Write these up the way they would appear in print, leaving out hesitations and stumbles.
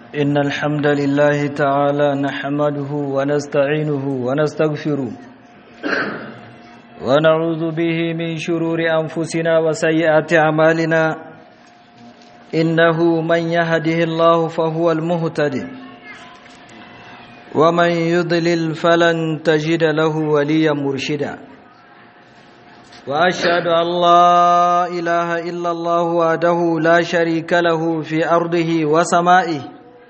إن الحمد لله تعالى نحمده ونستعينه ونستغفره ونعوذ به من شرور أنفسنا وسيئات أعمالنا إنه من يهده الله فهو المهتد ومن يضلل فلن تجد له وليا مرشدا وأشهد أن لا إله إلا الله وحده لا شريك له في أرضه وسمائه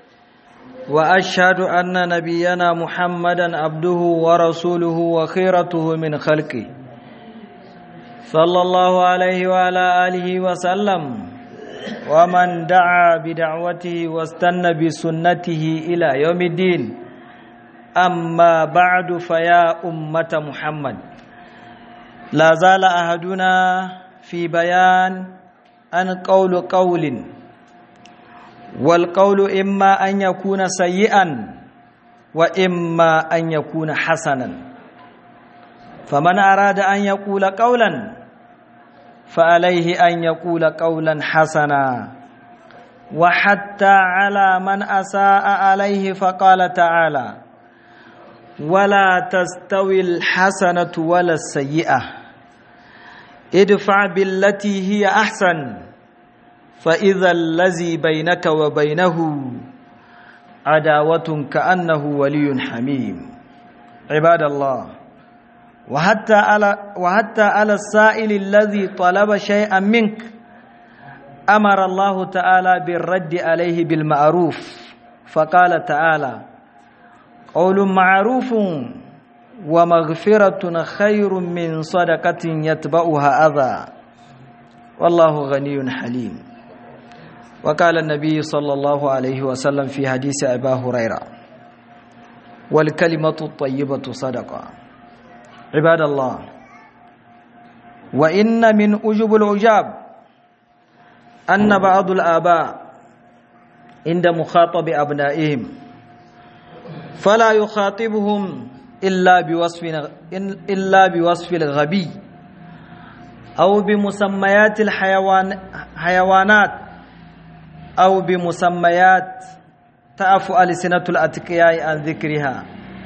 وأشهد أن نبينا محمدا عبده ورسوله وخيرته من خلقه صلى الله عليه وعلى آله وسلم ومن دعا بدعوته واستنى بسنته إلى يوم الدين أما بعد فيا أمة محمد لا زال أحدنا في بيان عن قول والقول إما أن يكون سيئا وإما أن يكون حسنا فمن أراد أن يقول قولا فعليه أن يقول قولا حسنا وحتى على من أساء عليه فقال تعالى ولا تستوي الحسنة ولا السيئة ادفع بالتي هي أحسن فإذا الذي بينك وبينه عداوة كأنه ولي حميم عباد الله وحتى على السائل الذي طلب شيئا منك أمر الله تعالى بالرد عليه بالمعروف فقال تعالى قول معروف ومغفرة خير من صدقة يتبعها أذى والله غني حليم وقال النبي صلى الله عليه وسلم في حديث أبا هريرة والكلمة الطيبة صدقة عباد الله وإن من أجب العجاب أن بعض الآباء عند مخاطب أبنائهم فلا يخاطبهم إلا بوصف الغبي أو بمسميات الحيوانات أو بمسميات تعفو ألسنة الأتقياء عن ذكرها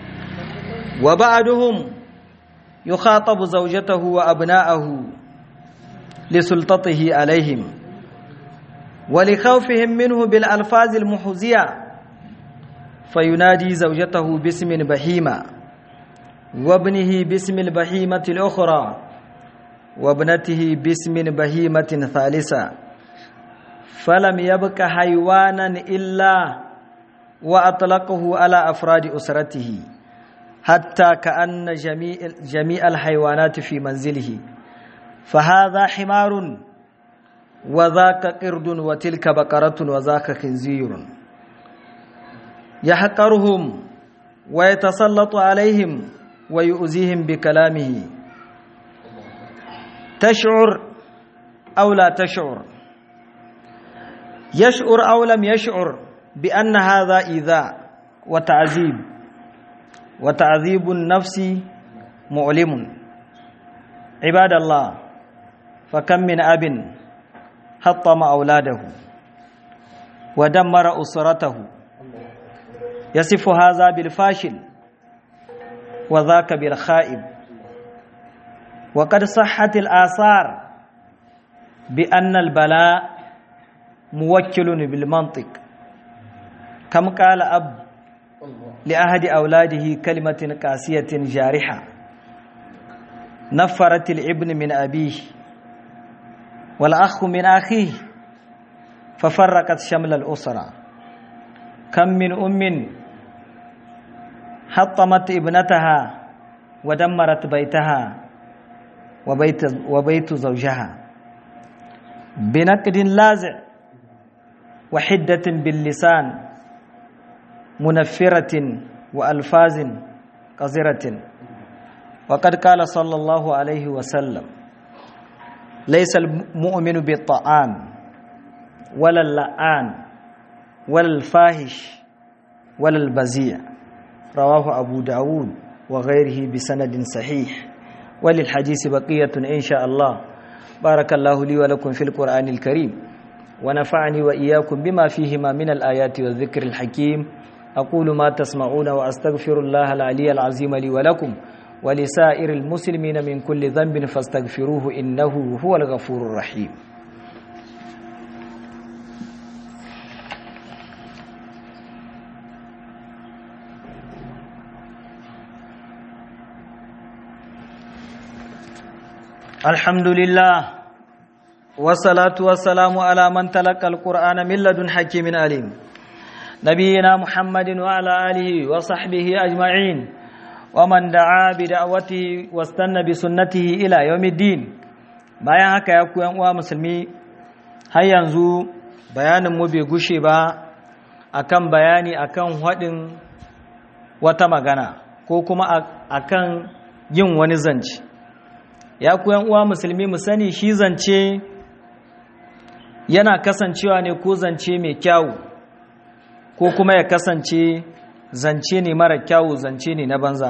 وبعضهم يخاطب زوجته وأبناءه لسلطته عليهم ولخوفهم منه بالألفاظ المحزية فينادي زوجته باسم بهيمة وابنه باسم البهيمة الأخرى وابنته باسم بهيمة ثالثة فلم يبق حيوانا إلا وأطلقه على أفراد أسرته حتى كأن جميع الحيوانات في منزله فهذا حمار وذاك قرد وتلك بقرة وذاك خنزير يحقرهم ويتسلط عليهم ويؤذيهم بكلامه تشعر أو لا تشعر يشعر أو لم يشعر بأن هذا إيذاء وتعذيب النفس مؤلم عباد الله فكم من أب حطم أولاده ودمر أسرته يصف هذا بالفاشل وذاك بالخائب وقد صحت الآثار بأن البلاء موكل بالمنطق كم قال أب لأحد أولاده كلمة قاسية جارحة نفرت الابن من أبيه والأخ من أخيه ففرقت شمل الأسرة كم من أم حطمت ابنتها ودمرت بيتها وبيت زوجها بنقد لاذع وحدة باللسان منفرة وألفاظ قذرة وقد قال صلى الله عليه وسلم ليس المؤمن بالطعام ولا اللعان ولا الفاحش ولا البذيء رواه أبو داود وغيره بسند صحيح وللحديث بقية إن شاء الله بارك الله لي ولكم في القرآن الكريم ونفعني وإياكم بما فيهما من الآيات والذكر الحكيم. أقول ما تسمعون وأستغفر الله العلي العظيم لي ولكم ولسائر المسلمين من كل ذنب فاستغفروه إنه هو الغفور الرحيم. الحمد لله والصلاة والسلام على من تلقى القرآن من لدن حكيم عليم نبينا محمد وعلى آله وصحبه أجمعين ومن دعا بدعوته واستنى بسنته إلى يوم الدين. bayan haka ya ku yan uwa musulmi, har yanzu bayanin mu bai gushe ba akan bayani akan hadin wata magana ko kuma akan yin wani zance. Ya ku yan uwa musulmi, mu sani shi zance yana kasancewa ne ko zance mai kyau ko kuma ya kasance zance ne mara kyau, zance ne na banza.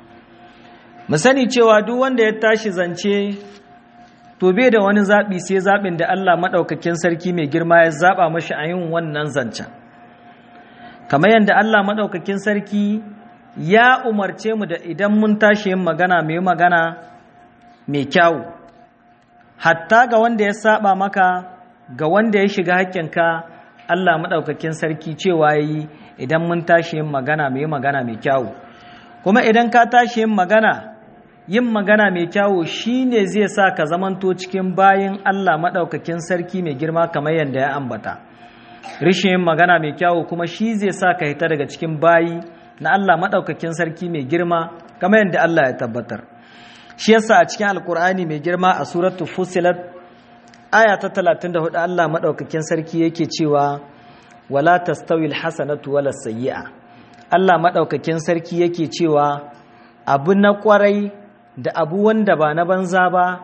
Mu sani cewa duk wanda ya tashi zance to bai da wani zaɓi sai zaɓin da Allah maɗaukakin sarki mai girma ya zaɓa mashi a yin wannan zancen. Kamar yadda Allah maɗaukakin sarki ya umarce mu da idan mun tashi yin magana mai magana mai kyawu, hatta ga wanda ya saba maka, ga wanda ya shiga haƙƙinka, Allah maɗaukakin sarki cewa yi idan mun tashi yin magana mai kyawu. Kuma idan ka tashi yin magana mai kyawu shine zai sa ka zamanto cikin bayin Allah maɗaukakin sarki mai girma kamar yadda ya ambata. Rishin yin magana mai kyawu kuma shi zai sa ka hita daga cikin bayi na Allah maɗaukakin sarki mai girma kamar yadda Allah ya tabbatar. Shi yasa a cikin Alkur'ani mai girma a suratu Fussilat aya ta 34 Allah maɗaukakin sarki yake cewa wala tastawil hasanatu wala sayyi'a. Allah maɗaukakin sarki yake cewa abu na kwarai da abu wanda ba na banza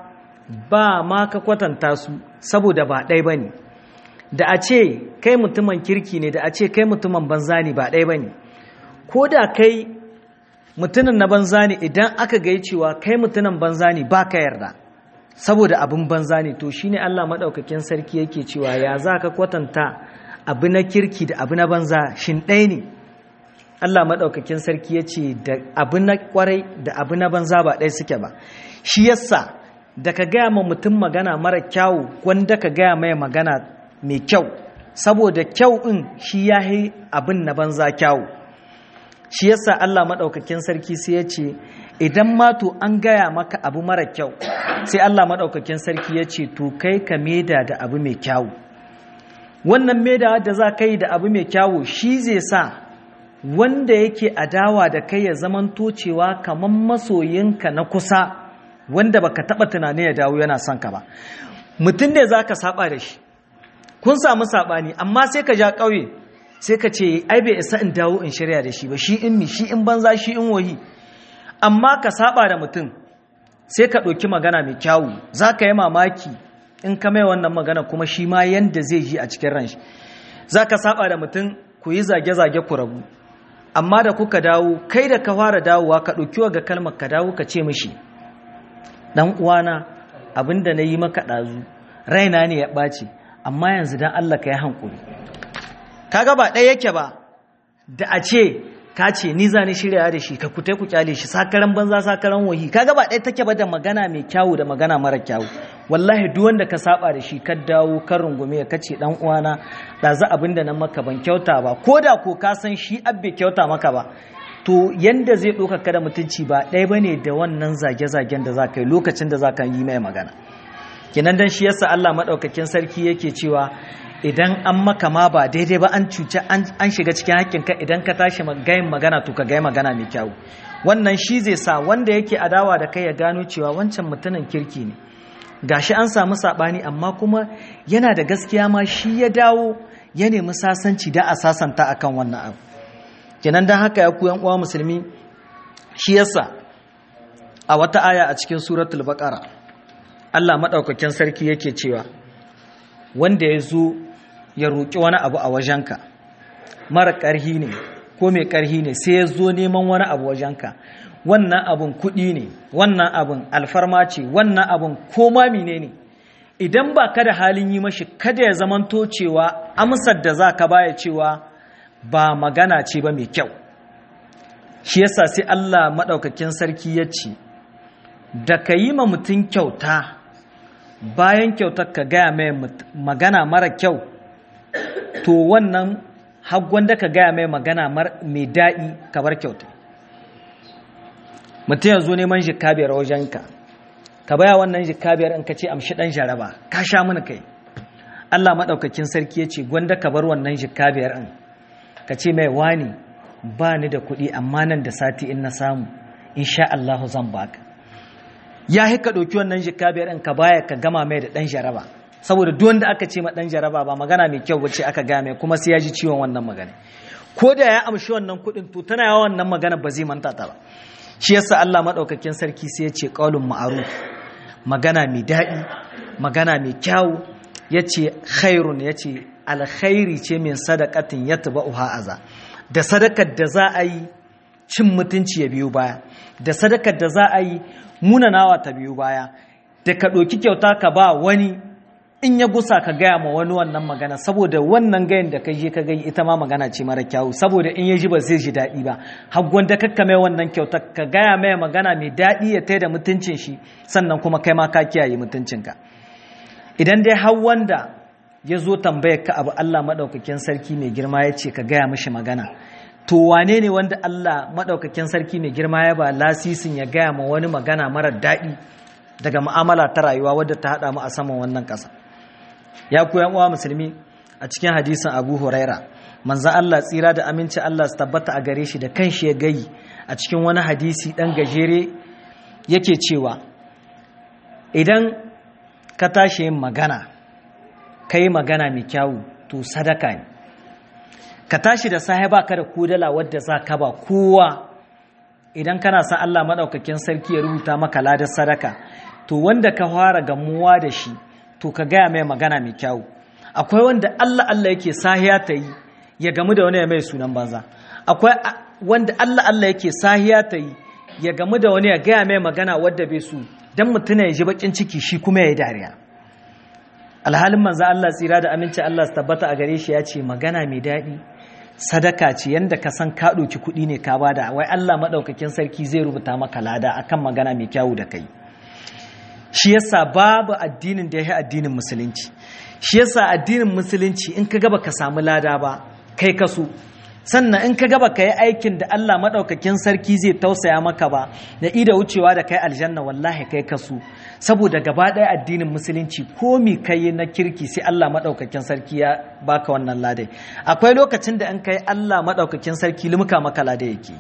ba ma ka kwatanta su, saboda ba ɗaya bane. Da a ce kai mutumin kirki ne, da a ce kai mutumin banza ne, ba ɗaya bane. Ko da kai mutumin na banza ne, idan aka gai cewa kai mutumin banza ne ba ka yarda saboda abin banza ne, to shine Allah maɗaukakin sarki yake cewa ya za ka kwatanta abu na kirki da abu na banza, shin ɗaya ne? Allah maɗaukakin sarki ya ce da abu na kwarai da abu na banza ba ɗaya suke ba. Shi yasa da ka gaya ma mutum magana mara kyawu wanda ka gaya mai magana mai kyau, saboda kyau ɗin shi ya yi abin na banza kyawu. Shi yasa Allah maɗaukakin sarki sai ya ce idan ma to an gaya maka abu mara kyau, sai Allah maɗaukakin sarki ya ce to kai ka maida da abu mai kyawu. Wannan maida da za ka yi da abu mai kyawu shi zai sa wanda yake adawa da kai ya zamanto cewa kamar masoyinka na kusa wanda baka taɓa tunanin ya dawo yana son ka ba. Mutum ne za ka saba da shi, kun samu saɓani, amma sai ka ja ƙauye sai ka ce ai bai isa in dawo in shirya da shi ba, shi in banza, shi in wahi. Amma ka saba da mutum sai ka ɗauki magana mai kyawu, za ka yi mamaki in ka mai wannan magana kuma shi ma yanda zai ji a cikin ranshi. Za ka saba da mutum ku yi zage-zage ku rabu, amma da kuka dawo, kai da ka fara dawowa ka ɗauki wa ga kalmar ka dawo ka ce mishi dan uwana abinda na yi maka ɗazu raina ne ya ɓaci, amma yanzu dan Allah ka yi hankuri. Kaga ba ɗaya yake ba da a ce ka ce ni za ni shirya da shi ka kutai ku kyale shi sakaran banza sakaran wahi. Kaga ba ɗaya take ba da magana mai kyawu da magana mara kyawu. Wallahi duk wanda ka saba da shi ka dawo kan rungume ka ce dan uwana da za abin da nan maka ban kyauta ba, ko da ko ka san shi abbe kyauta maka ba, to yanda zai ɗauka ka da mutunci ba ɗaya bane da wannan zage-zagen da za ka yi lokacin da za ka yi mai magana. Kenan dan shi yasa Allah madaukakin sarki yake cewa idan an maka ma ba daidai ba, an cuce an shiga cikin haƙƙinka, idan ka tashi gayin magana to ka gayi magana mai kyau. Wannan shi zai sa wanda yake adawa da kai ya gano cewa wancan mutumin kirki ne, gashi an samu saɓani amma kuma yana da gaskiya ma shi ya dawo ya nemi sasanci da a sasanta akan wannan abu. Kenan dan haka ya ku yan uwa musulmi, shi yasa a wata aya a cikin suratul baqara Allah madaukakin sarki yake cewa wanda ya zo ya roƙi wani abu a wajenka, mara ƙarhi ne ko mai ƙarhi ne, sai ya zo neman wani abu wajenka, wannan abun kuɗi ne, wannan abun alfarma ce, wannan abun koma mine ne, idan ba ka da halin yi mashi kada ya zamanto cewa amsar da za ka baya cewa ba magana ce ba mai kyau. Shi yasa sai Allah maɗaukakin sarki ya ce da ka yi ma mutum kyauta bayan kyautar ka gaya mai magana mara kyau, to wannan haggon da ka gaya mai magana mai daɗi ka bar kyauta. Mutum ya zo neman jikka biyar wajenka, ka baya wannan jikka biyar in ka ce amshi ɗan jaraba, ka sha mini kai. Allah maɗaukakin sarki ya ce gwanda ka bar wannan jikka biyar in ka ce mai wani ba ni da kuɗi amma nan da sati in na samu insha Allahu zan baka. Ya ka ɗauki wannan jikka biyar in ka baya ka gama mai da ɗan jaraba, saboda duk wanda aka ce ma ɗan jaraba ba magana mai kyau bace aka gaya mai, kuma sai ya ji ciwon wannan magana. Ko da ya amshi wannan kuɗin to tana yawa wannan magana ba zai manta ta ba. Shi yasa Allah maɗaukakin sarki sai ya ce qaulun ma'ruf, magana mai daɗi, magana mai kyau. Ya ce khairun, ya ce alkhairi ce min sadaqatin yatba'uha aza, da sadakar da za a yi cin mutunci ya biyo baya, da sadakar da za a yi munanawa ta biyo baya, da ka ɗauki kyauta ka ba wani in ya gusa ka gaya ma wani wannan magana, saboda wannan gayin da ka je ka gai ita ma magana ce mara kyawu, saboda in ya ji ba zai ji daɗi ba. Haggon da kakka mai wannan kyauta ka gaya mai magana mai daɗi ya taida mutuncin shi, sannan kuma kai ma ka kiyaye mutuncinka. Idan dai har wanda ya zo tambayar ka abu Allah maɗaukakin sarki mai girma ya ce ka gaya mishi magana, to wane ne wanda Allah maɗaukakin sarki mai girma ya ba lasisin ya gaya ma wani magana marar daɗi daga mu'amala ta rayuwa wadda ta haɗa mu a saman wannan ƙasa? Ya ku yan uwa musulmi, a cikin hadisin Abu Huraira, manzon Allah tsira da aminci Allah su tabbata a gare shi da kanshi ya gayi a cikin wani hadisi ɗan gajere yake cewa idan ka tashi yin magana, ka yi magana mai kyawu, to sadaka ne. Ka tashi da safe ba ka da kudala wadda za ka ba kowa, idan kana san Allah maɗaukakin sarki ya rubuta maka ladar sadaka, to wanda ka fara gamuwa da shi to ka gaya mai magana mai kyawu. Akwai wanda Allah yake sahiya ta yi ya gamu da wani ya mai sunan banza, akwai wanda Allah yake sahiya ta yi ya gamu da wani ya gaya mai magana wadda bai su, don mutum ya ji bakin ciki shi kuma ya yi dariya. Alhalin manzo Allah tsira da aminci Allah su tabbata a gare shi ya ce magana mai daɗi sadaka ce, yanda ka san ka ɗauki kuɗi ne ka bada, wai Allah maɗaukakin sarki zai rubuta maka lada akan magana mai kyawu da kai. Shi yasa babu addinin da ya yi addinin musulunci. Shi yasa addinin musulunci in ka gaba ka samu lada ba kai ka so, sannan in ka gaba ka yi aikin da Allah maɗaukakin sarki zai tausaya maka ba da ida wucewa da kai aljanna, wallahi kai ka so. Saboda gaba ɗaya addinin musulunci komi kai na kirki sai Allah maɗaukakin sarki ya baka wannan ladai. Akwai lokacin da in kai Allah maɗaukakin sarki limka maka ladai yake.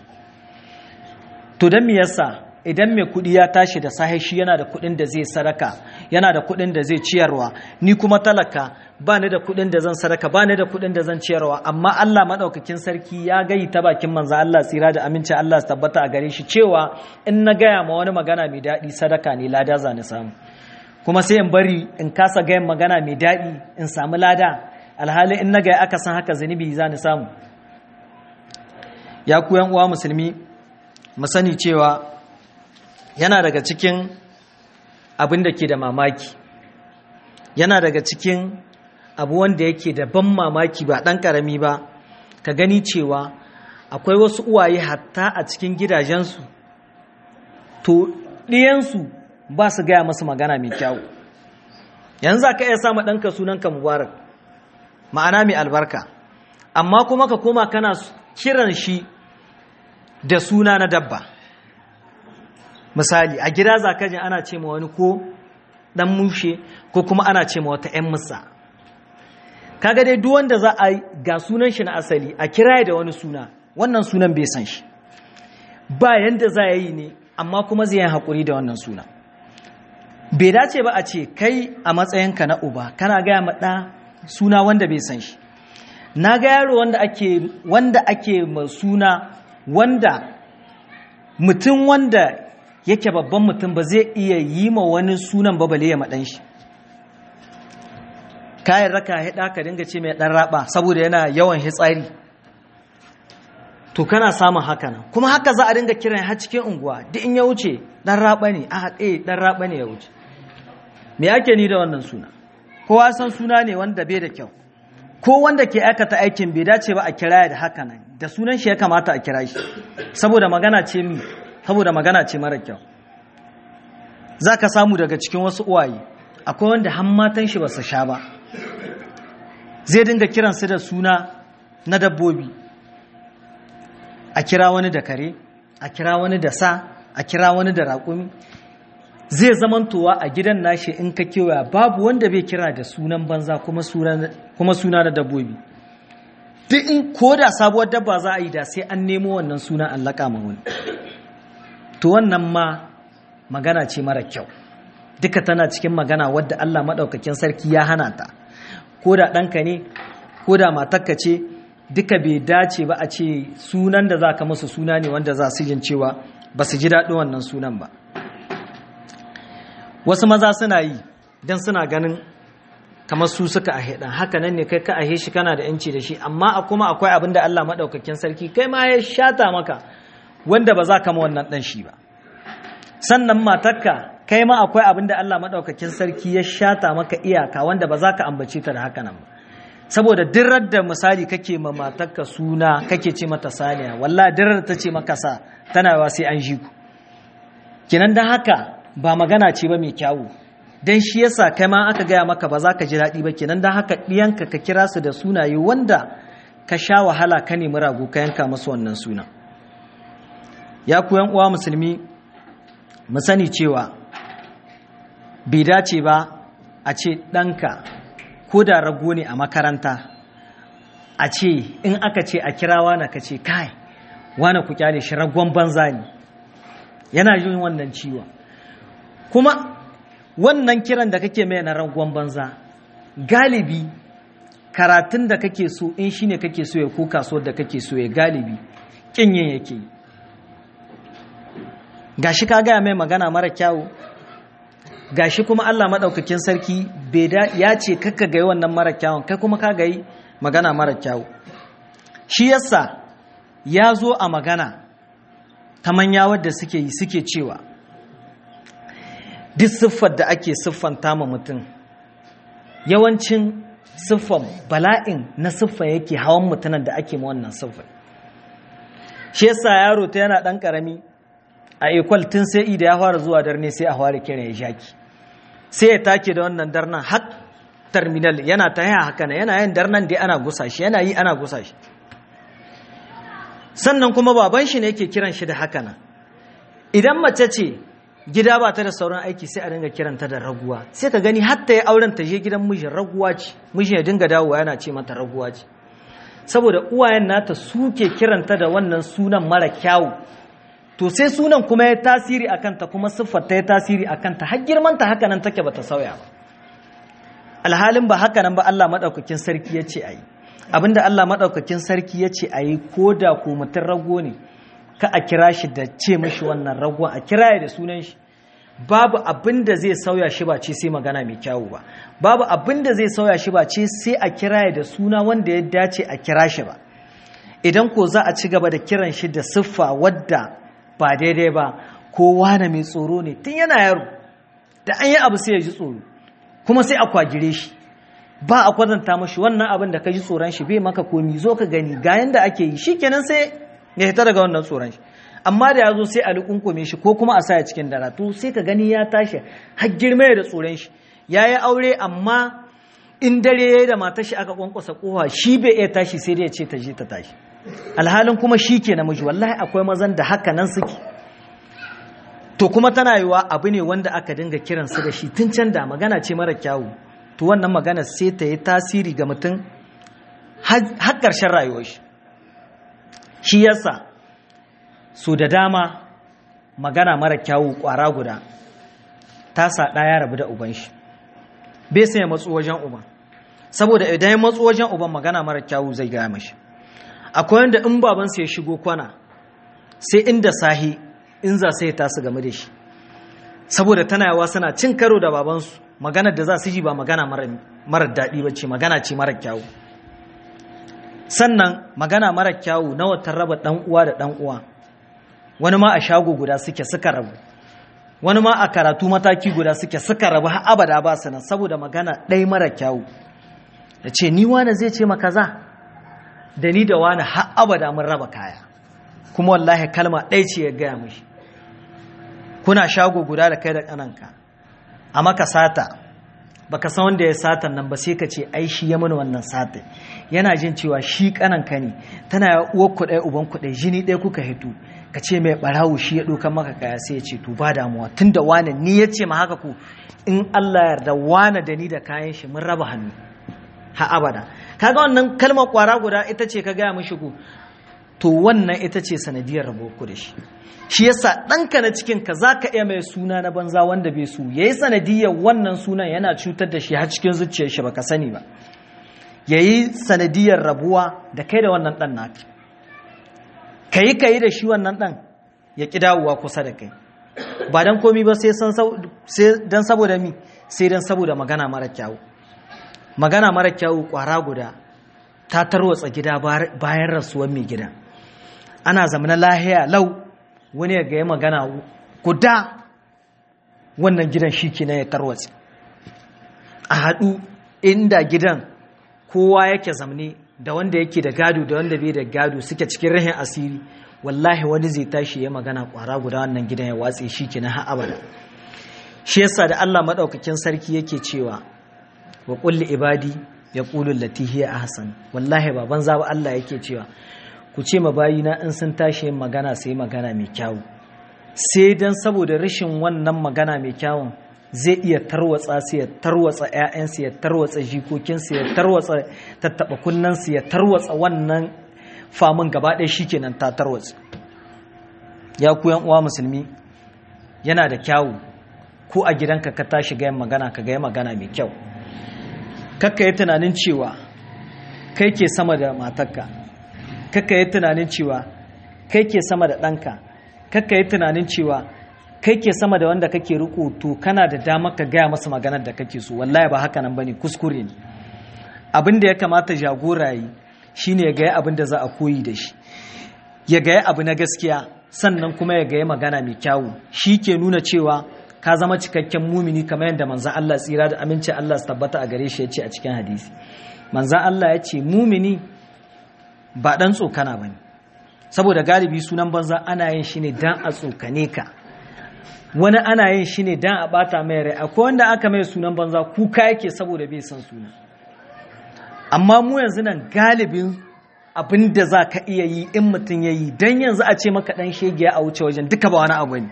To don me yasa idan mai kuɗi ya tashi da sahi shi yana da kuɗin da zai sadaka, yana da kuɗin da zai ciyarwa, ni kuma talaka ba ni da kuɗin da zan sadaka, ba ni da kuɗin da zan ciyarwa, amma Allah maɗaukakin sarki ya gayi ta bakin manzo Allah tsira da aminci Allah su tabbata a gare shi cewa in na gaya ma wani magana mai daɗi sadaka ne, lada za ni samu. Kuma sai in bari in kasa gayan magana mai daɗi in samu lada, alhali in na gaya aka san haka zunubi za ni samu. Ya ku yan uwa musulmi, mu sani cewa yana daga cikin abin da ke da mamaki, yana daga cikin abu wanda yake da ban mamaki ba ɗan ƙarami ba, ka gani cewa akwai wasu uwaye hatta a cikin gidajensu to ɗiyansu ba su gaya masu magana mai kyau. Yanzu ka iya sama ɗanka sunanka Mubarak, ma'ana mai albarka, amma kuma ka koma kana kiran shi da suna na dabba. Misali, a gida za ka ji ana ce ma wani ko ɗan mushe ko kuma ana ce ma wata ‘yan musa. Kaga dai duk wanda za a yi ga sunan shi na asali a kira da wani suna, wannan sunan bai san shi, ba yanda za a yi ne, amma kuma zai yi haƙuri da wannan suna. Bai dace ba a ce kai a matsayinka na uba kana gaya ma ɗa suna wanda bai san shi. Na ga yaro wanda ake ma suna wanda mutum wanda yake babban mutum ba zai iya yi ma wani sunan ba bale ya maɗan shi. Kayan raka haɗa ka dinga ce mai ɗan raɓa saboda yana yawan hitsari, to kana samun haka nan, kuma haka za a dinga kiran har cikin unguwa duk in ya wuce ɗan raɓa ne, a haɗe ɗan raɓa ne ya wuce. me ake ni da wannan suna? Kowa san suna ne wanda bai da kyau, ko wanda ke aikata aikin bai dace ba a kira da haka nan, da sunan shi ya kamata a kira shi, saboda magana ce mara kyau. Za ka samu daga cikin wasu uwaye akwai wanda hammatan shi ba su sha ba, zai dinga kiransu da suna na dabbobi, a kira wani da kare, a kira wani da sa, a kira wani da raƙumi. Zai zamantowa a gidan nashi in ka kewaya babu wanda bai kira da sunan banza kuma suna na dabbobi. Duk in ko da sabuwar dabba za a yi da sai an nemo wannan suna an laƙa ma wani. To wannan ma magana ce mara kyau, duka tana cikin magana wadda Allah maɗaukakin sarki ya hana ta. Ko da ɗanka ne, ko da matarka ce, duka bai dace ba a ce sunan da za ka musu suna ne wanda za su jin cewa ba su ji daɗin wannan sunan ba. Wasu maza suna yi don suna ganin kamar su suka ahe ɗan, haka nan ne kai ka ahe shi kana da ‘yanci da shi, amma kuma akwai abin da Allah maɗaukakin sarki kai ma ya shata maka wanda ba za ka ma wannan ɗan shi ba. Sannan matarka kai ma akwai abin da Allah maɗaukakin sarki ya shata maka iyaka wanda ba za ka ambace ta da haka nan ba. Saboda dirar da misali kake ma matarka suna kake ce mata saniya, wallahi dirar ta ce maka sa tana yawa sai an ji ku. Kinan dan haka ba magana ce ba mai kyawu, dan shi yasa kai ma aka gaya maka ba za ka ji daɗi ba. Kinan dan haka ɗiyanka ka kira su da sunaye wanda ka sha wahala ka nemi rago ka yanka masu wannan suna. Ya ku yan uwa musulmi, mu sani cewa bai dace ba a ce ɗanka ko da rago ne a makaranta, a ce in aka ce a kira wane ka ce kai wane ku kyale shi ragon banza ne, yana yin wannan ciwon. Kuma wannan kiran da kake mai na ragon banza galibi karatun da kake so in shine kake so ya ko kasuwar da kake so ya galibi kinyin yake yi. Gashi ka gaya mai magana mara kyawu, gashi kuma Allah maɗaukakin sarki ya ce kakka gayi wannan mara kyawun, kai kuma ka gayi magana mara kyawu. Shi yasa ya zo a magana ta manya wadda suke cewa duk siffar da ake siffanta ma mutum, yawancin siffar bala'in na siffa yake hawan mutunan da ake ma wannan siffar. Shi yasa yaro ta yana ɗan ƙarami a ekwal tun sai da ya fara zuwa darne sai a fara kira ya shaki, sai ya take da wannan darnan har terminal yana ta haya haka na yana yin darnan da ana gusa shi, yana yi ana gusa shi. Sannan kuma baban shi ne yake kiran shi da haka nan. Idan mace ce gida ba ta da sauran aiki sai a dinga kiranta da raguwa, sai ka gani hatta ya auren ta je gidan mijin raguwa ce, mijin ya dinga dawowa yana ce mata raguwa ce, saboda uwayen nata suke kiranta da wannan sunan mara kyawu. To sai sunan kuma ya tasiri a kanta, kuma siffar ta ya tasiri a kanta, har girmanta haka nan take bata sauya ba. Alhalin ba haka nan ba Allah maɗaukakin sarki ya ce a yi. Abinda Allah maɗaukakin sarki ya ce a yi, ko da ko mutum rago ne, ka a kira shi da ce mashi wannan rago, a kira da sunan shi. Babu abin da zai sauya shi ba ce sai magana mai kyawu ba, babu abin da zai sauya shi ba ce sai a kira da suna wanda ya dace a kira shi ba. Idan ko za a ci gaba da kiran shi da siffa wadda ba daidai ba, ko wane mai tsoro ne tun yana yaro, da an yi abu sai ya ji tsoro, kuma sai a kwagire shi, ba a kwatanta mashi wannan abin da ka ji tsoron shi bai maka komi, zo ka gani ga yanda ake yi, shi kenan sai ya hita daga wannan tsoron shi. Amma da ya zo sai a lukunkume shi ko kuma a sa ya cikin daratu, sai ka gani ya tashi har girma da tsoron shi. Ya yi aure amma in dare ya yi da matar shi aka kwankwasa kowa shi bai iya tashi sai dai ya ce ta je ta tashi. Alhalin kuma shi ke namiji, wallahi akwai mazan da haka nan suke. To kuma tana yiwa abu ne wanda aka dinga kiransu da shi tun can da magana ce mara kyawu, to wannan magana sai ta yi tasiri ga mutum har ƙarshen rayuwar shi. Shi yasa so da dama magana mara kyawu ƙwara guda ta sa ɗaya rabu da uban shi, bai sai ya matsu wajen uban, saboda idan ya matsu wajen uban magana mara kyawu zai gaya mashi. Akwai wanda in babansa ya shigo kwana sai inda sahi in za sai ta su game da shi, saboda tana yawa suna cin karo da babansu, maganar da za su ji ba magana mara daɗi ba ce, magana ce mara kyawu. Sannan magana mara kyawu nawa ta raba ɗan uwa da ɗan uwa, wani ma a shago guda suka rabu, wani ma a karatu mataki guda suka rabu har abada ba su nan saboda magana ɗaya mara kyawu da ce ni wani zai ce maka za da ni da wani har abada mun raba kaya kuma wallahi kalma ɗaya ce ya gaya mishi kuna shago guda da kai da ƙananka a maka sata baka san wanda ya satan nan ba sai ka ce ai shi ya mana wannan sata yana jin cewa shi ƙananka ne tana ya uwar ku ɗaya uban ku ɗaya jini ɗaya kuka hito ka ce mai ɓarawo shi ya ɗaukan maka kaya sai ya ce to ba damuwa tun da wane ni ya ce ma haka ku in Allah yarda wane da ni da kayan shi mun raba hannu ha abada kaga wannan kalmar kwara guda ita ce ka gaya mishi ku to wannan ita ce sanadiyar rabo ku da shi yasa ɗanka na cikin ka za ka iya mai suna na banza wanda bai so yayi sanadiyar wannan sunan yana cutar da shi har cikin zuciyar shi baka sani ba yayi sanadiyar rabuwa da kai da wannan ɗan naka kayi da shi wannan ɗan ya ƙi dawowa kusa da kai ba don komi ba sai don saboda mi sai don saboda magana mara kyawu magana mara kyawu ƙwara guda ta tarwatsa gida bayan rasuwar mai gida ana zamanin lahiya lau wani ya gaya magana guda wannan gidan shi ke ya tarwatsa a haɗu inda gidan kowa yake zamne da wanda yake da gado da wanda bai da gado suke cikin rahin asiri wallahi wani zai tashi ya magana kwara guda wannan gidan ya watse shi kenan har abada shi yasa da Allah madaukakin sarki yake cewa wa qul li ibadi yaqulu allati hiya ahsan wallahi baban zaba Allah yake cewa ku ce ma bayina in sun tashi yin magana sai magana mai kyau sai dan saboda rashin wannan magana mai kyawun zai iya tarwatsa su ya tarwatsa ƴaƴansu ya tarwatsa jikokinsu ya tarwatsa tattaɓa kunnansu ya tarwatsa wannan famin gaba ɗaya shikenan ta tarwatsa ya ku yan uwa musulmi yana da kyawu ko a gidanka ka tashi ga magana ka ga magana mai kyau kakka yi tunanin cewa kai ke sama da matarka kakka yi tunanin cewa kai ke sama da ɗanka kakka yi tunanin cewa kai ke sama da wanda kake riko to kana da damar ka gaya masa maganar da kake so wallahi ba haka nan bane kuskure ne abin da ya kamata jagora yi shine ya gaya abin da za a koyi da shi ya gaya abu na gaskiya sannan kuma ya gaya magana mai kyawu shi ke nuna cewa ka zama cikakken mumini kamar yadda manzon Allah tsira da amincin Allah su tabbata a gare shi ya ce a cikin hadisi manzon Allah ya ce mumini ba dan tsokana bane saboda galibi sunan banza ana yin shi ne dan a tsokane ka wani ana yin shi ne dan a bata mai rai akwai wanda aka mai sunan banza kuka yake saboda bai san suna amma mu yanzu nan galibin abin da za ka iya yi in mutum ya yi don yanzu a ce maka ɗan shegiya a wuce wajen duka ba wani abu ne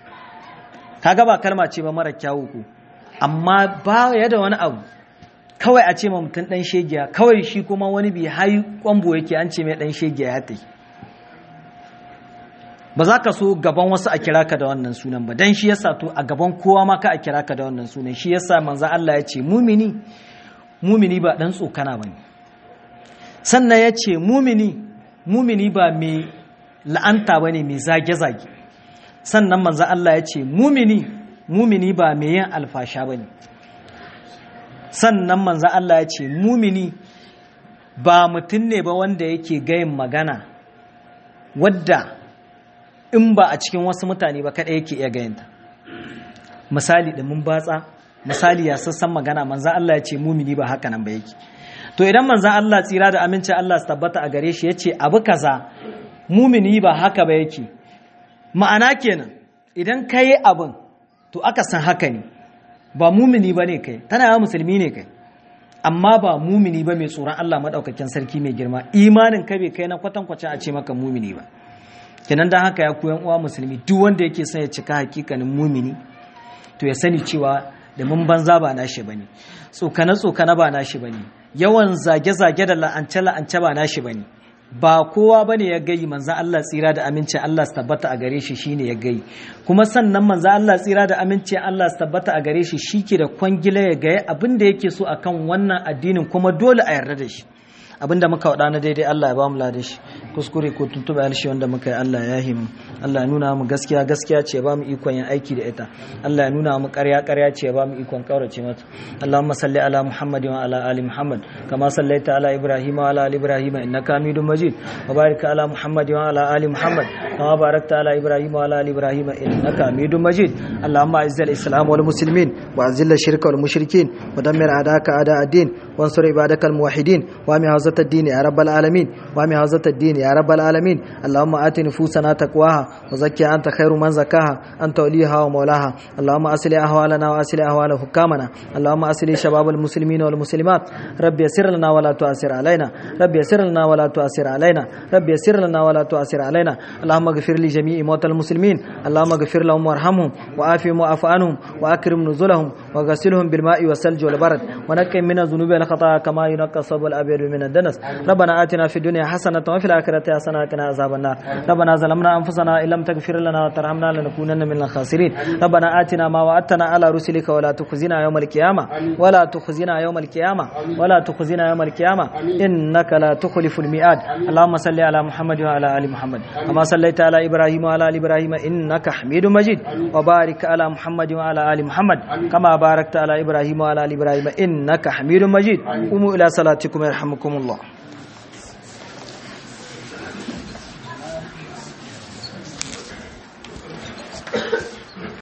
kaga ba kalma ce ba mara kyawu ko amma ba ya da wani abu kawai a ce ma mutum ɗan shegiya kawai shi kuma wani bi hayi kwambo yake an ce mai ɗan shegiya ya tai ba za ka so gaban wasu a kira ka da wannan sunan ba don shi yasa to a gaban kowa ma ka a kira ka da wannan sunan shi yasa manzo Allah ya ce mumini ba dan tsokana bane sannan ya ce mumini ba mai la'anta bane mai zage-zage sannan manzo Allah ya ce mumini ba mai yin alfasha bane sannan manzo Allah ya ce mumini ba mutum ne ba wanda yake gayin magana wadda in ba a cikin wasu mutane ba kada yake iya gayinta misali da mun batsa misali ya sassan magana manzan Allah ya ce mumini ba haka nan ba yake to idan manzan Allah tsira da amincin Allah su tabbata a gare shi ya ce abu kaza mumini ba haka ba yake ma'ana kenan idan ka yi abin to aka san haka ne ba mumini ba ne kai tana yawa musulmi ne kai amma ba mumini ba mai tsoron Allah maɗaukakin sarki mai girma imanin ka bai kai na kwatankwacin a ce maka mumini ba kenan dan haka ya koyan uwa musulmi duk wanda yake son ya cika hakikanin mumini to ya sani cewa da mun banza ba nashi bane tsokana ba nashi bane yawan zage-zage da la'ance ba nashi bane ba kowa bane ya gayi manzon Allah tsira da aminci Allah su tabbata a gare shi shine ya gayi kuma sannan manzon Allah tsira da aminci Allah su tabbata a gare shi shike da kwangila ya gayi abin da yake so akan wannan addinin kuma dole a yarda da shi abinda muka wada na daidai Allah ya ba mu ladashi kuskure ko tuntube alshi wanda muka yi Allah ya yahi mu Allah ya nuna mu gaskiya gaskiya ce ya ba mu ikon yin aiki da ita Allah ya nuna mu ƙarya ƙarya ce ya ba mu ikon kaurace mata Allahumma salli ala Muhammadin wa ala ali Muhammad kama sallaita ala Ibrahim wa ala ali Ibrahim innaka Hamidum Majid wa barik ala Muhammadin wa ala ali Muhammad kama barakta ala Ibrahim wa ala ali Ibrahim innaka Hamidum Majid Allahumma izzil islam wal muslimin wa azil shirka wal mushrikin wa dammir a'daka a'da ad-din wansur ibadakal muwahhidin wa mi hazat ad-din ya rabbal alamin wa mi hazat ad-din ya rabbal alamin Allahumma ati nufusana taqwaha wa zakkiha anta khairu man zakkaha anta waliha wa mawlaha Allahumma asli ahwalana wa asli ahwal hukamana Allahumma asli shabab al-muslimin wal muslimat rabbi yassir lana wa la tu'assir alaina rabbi yassir lana wa la tu'assir alaina rabbi yassir lana wa la tu'assir alaina Allahumma ighfir li jami'i mawtal muslimin Allahumma ighfir lahum warhamhum wa afihim wa afu anhum wa akrim nuzulahum wa ghasilhum bil ma'i was salji wal barad wa naqqihim min adh-dhunubi wal khataaya kama yunqqa as-sabul abyad min ad-danas ربنا آتنا في الدنيا حسنة وفي الآخرة حسنة وقنا عذاب النار ربنا ظلمنا أنفسنا إن لم تغفر لنا وترحمنا لنكونن من الخاسرين ربنا آتنا ما وعدتنا على رسلك ولا تخزنا يوم القيامة ولا تخزنا يوم القيامة ولا تخزنا يوم القيامة إنك لا تخلف الميعاد اللهم صل على محمد وعلى آل محمد كما صليت على إبراهيم وعلى آل إبراهيم إنك حميد مجيد وبارك على محمد وعلى آل محمد كما باركت على إبراهيم وعلى آل إبراهيم إنك حميد مجيد قوموا إلى صلاتكم يرحمكم الله